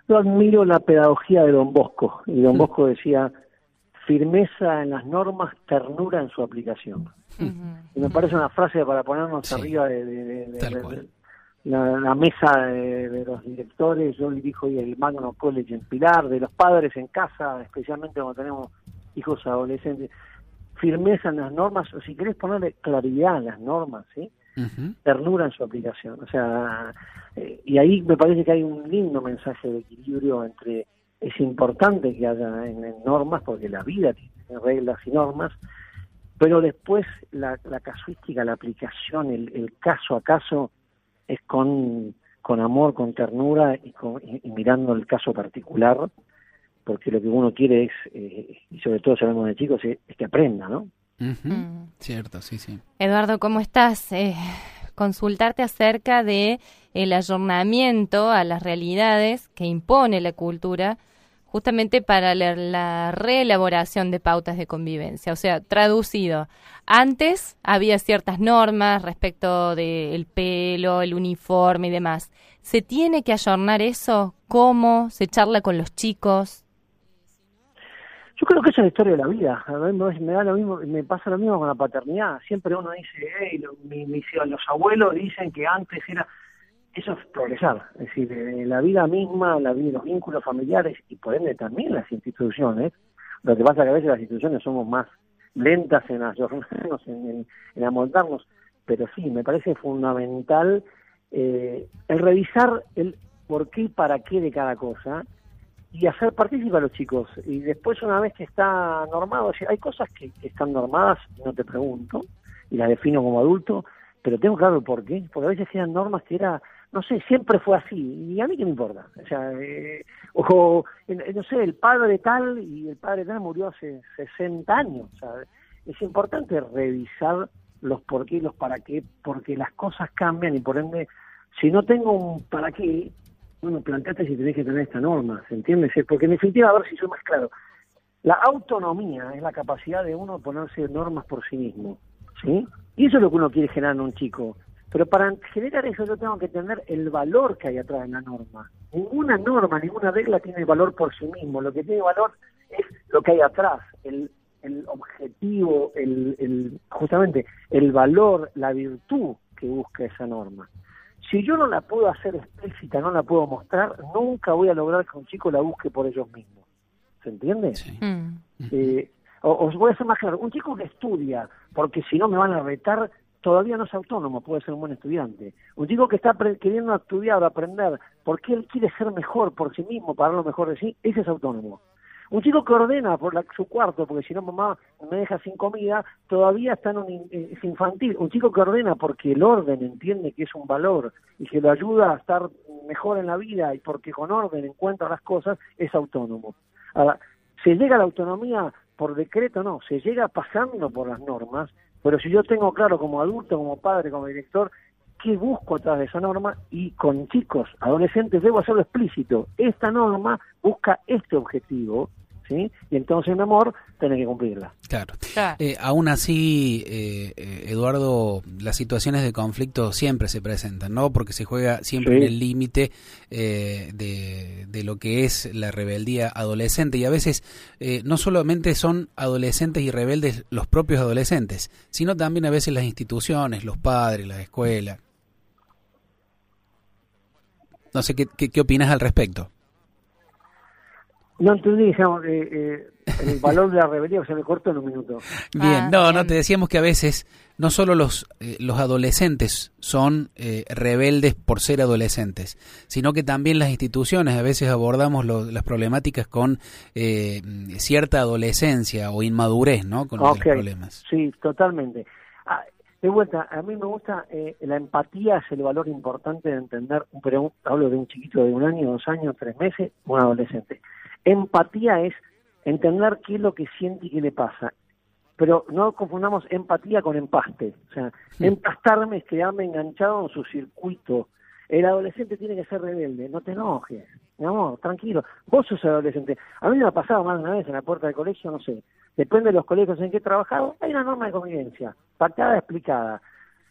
Yo admiro la pedagogía de Don Bosco, y Don Bosco decía, firmeza en las normas, ternura en su aplicación. Y me parece una frase para ponernos arriba de la mesa de los directores. Yo dirijo hoy el Magno College en Pilar, de los padres en casa, especialmente cuando tenemos hijos adolescentes. Firmeza en las normas, o si querés ponerle claridad en las normas, ¿sí? Ternura en su aplicación. O sea, y ahí me parece que hay un lindo mensaje de equilibrio entre, es importante que haya en normas, porque la vida tiene reglas y normas, pero después la casuística, la aplicación, el caso a caso, es con amor, con ternura y mirando el caso particular, porque lo que uno quiere es, y sobre todo si hablamos de chicos, es que aprenda, ¿no? Cierto, sí. Eduardo, ¿cómo estás? Consultarte acerca de el ayornamiento a las realidades que impone la cultura, justamente para la reelaboración de pautas de convivencia. O sea, traducido, antes había ciertas normas respecto del pelo, el uniforme y demás. ¿Se tiene que ayornar eso? ¿Cómo? ¿Se charla con los chicos? Yo creo que esa es la historia de la vida. A mí me da lo mismo, me pasa lo mismo con la paternidad. Siempre uno dice, los abuelos dicen que antes era... Eso es progresar, es decir, la vida misma, la vida, los vínculos familiares y por ende también las instituciones. Lo que pasa es que a veces las instituciones somos más lentas en ayornarnos, en amoldarnos, pero sí, me parece fundamental el revisar el por qué y para qué de cada cosa y hacer partícipe a los chicos. Y después, una vez que está normado, o sea, hay cosas que están normadas, no te pregunto, y las defino como adulto, pero tengo claro el por qué, porque a veces eran normas que era... No sé, siempre fue así, y a mí qué me importa. O sea, no sé, el padre tal, y el padre tal murió hace 60 años. O sea, es importante revisar los por qué y los para qué, porque las cosas cambian y por ende, si no tengo un para qué, bueno, planteate si tenés que tener esta norma, ¿se entiende? Porque en definitiva, a ver si soy más claro, la autonomía es la capacidad de uno ponerse normas por sí mismo, ¿sí? Y eso es lo que uno quiere generar en un chico. Pero para generar eso yo tengo que tener el valor que hay atrás de la norma. Ninguna norma, ninguna regla tiene valor por sí mismo. Lo que tiene valor es lo que hay atrás, el objetivo, justamente el valor, la virtud que busca esa norma. Si yo no la puedo hacer explícita, no la puedo mostrar, nunca voy a lograr que un chico la busque por ellos mismos. ¿Se entiende? Sí. Os voy a hacer más claro. Un chico que estudia, porque si no me van a retar, todavía no es autónomo, puede ser un buen estudiante. Un chico que está queriendo estudiar o aprender porque él quiere ser mejor por sí mismo, para dar lo mejor de sí, ese es autónomo. Un chico que ordena por su cuarto, porque si no mamá me deja sin comida, todavía está es infantil. Un chico que ordena porque el orden entiende que es un valor y que lo ayuda a estar mejor en la vida y porque con orden encuentra las cosas, es autónomo. Ahora, ¿se llega a la autonomía por decreto? No, se llega pasando por las normas. Pero si yo tengo claro como adulto, como padre, como director, qué busco atrás de esa norma, y con chicos, adolescentes, debo hacerlo explícito. Esta norma busca este objetivo, ¿sí? Y entonces, mi amor, tenés que cumplirla. Claro. Aún así, Eduardo, las situaciones de conflicto siempre se presentan, ¿no? Porque se juega siempre en el límite de lo que es la rebeldía adolescente, y a veces no solamente son adolescentes y rebeldes los propios adolescentes, sino también a veces las instituciones, los padres, la escuela. No sé, ¿qué opinas al respecto? No entendí, digamos, el valor de la rebeldía, se me cortó en un minuto. Bien, no, te decíamos que a veces no solo los adolescentes son rebeldes por ser adolescentes, sino que también las instituciones a veces abordamos las problemáticas con cierta adolescencia o inmadurez, ¿no? Con los problemas. Sí, totalmente. De vuelta, a mí me gusta, la empatía es el valor importante de entender, pero hablo de un chiquito de 1 año, 2 años, 3 meses, un adolescente. Empatía es entender qué es lo que siente y qué le pasa. Pero no confundamos empatía con empaste. O sea, empastarme es quedarme enganchado en su circuito. El adolescente tiene que ser rebelde. No te enojes, mi amor, tranquilo. Vos sos adolescente. A mí me ha pasado más de una vez en la puerta del colegio, no sé. Depende de los colegios en que he trabajado, hay una norma de convivencia, pactada, explicada.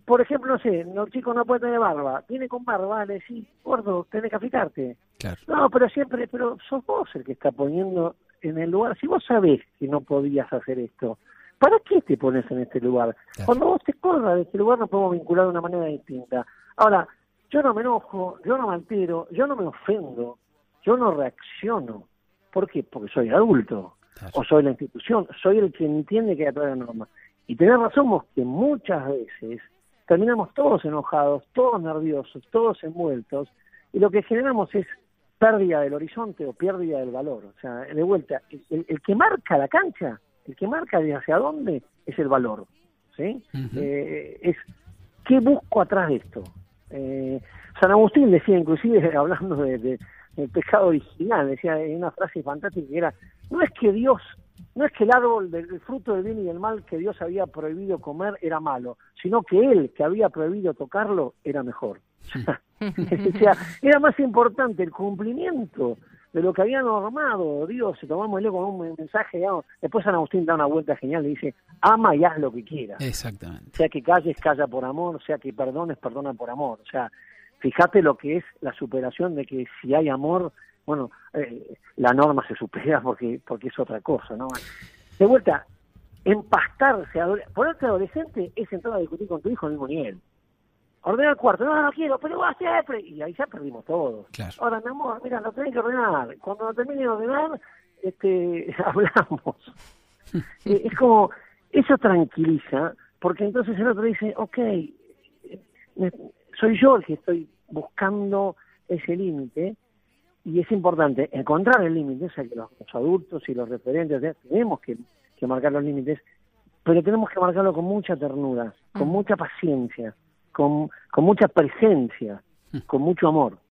por ejemplo, no sé, los chicos no pueden tener barba, viene con barba, le decís, gordo, tenés que afeitarte. Claro. No, pero sos vos el que está poniendo en el lugar. Si vos sabés que no podías hacer esto, ¿para qué te pones en este lugar? Claro. Cuando vos te corras de este lugar nos podemos vincular de una manera distinta. Ahora, yo no me enojo, yo no me altero, yo no me ofendo, yo no reacciono. ¿Por qué? Porque soy adulto, Claro. o soy la institución, soy el que entiende que hay atrás de la norma. Y tenés razón vos que muchas veces terminamos todos enojados, todos nerviosos, todos envueltos, y lo que generamos es pérdida del horizonte o pérdida del valor. O sea, de vuelta, el que marca la cancha, el que marca de hacia dónde, es el valor, ¿sí? Uh-huh. Es ¿qué busco atrás de esto? San Agustín decía, inclusive hablando del pecado original, decía en una frase fantástica que era, no es que el árbol del fruto del bien y del mal que Dios había prohibido comer era malo, sino que él que había prohibido tocarlo era mejor. O sea, era más importante el cumplimiento de lo que había normado Dios. Si tomámoslo como un mensaje, digamos, después San Agustín da una vuelta genial, le dice, ama y haz lo que quieras. Exactamente. Sea que calles, calla por amor, sea que perdones, perdona por amor. O sea, fíjate lo que es la superación de que si hay amor, bueno, la norma se supera porque es otra cosa, ¿no? De vuelta, empastarse, ponerte adolescente es entrar a discutir con tu hijo al mismo nivel. Ordenar el cuarto, no quiero, pero va siempre. Y ahí ya perdimos todos. Claro. Ahora, mi amor, mira, lo tenés que ordenar. Cuando lo termine de ordenar, hablamos. Es como, eso tranquiliza, porque entonces el otro dice, ok, soy yo el que estoy buscando ese límite, y es importante encontrar el límite, o sea, que los adultos y los referentes, tenemos que marcar los límites, pero tenemos que marcarlo con mucha ternura, con mucha paciencia, con mucha presencia, con mucho amor.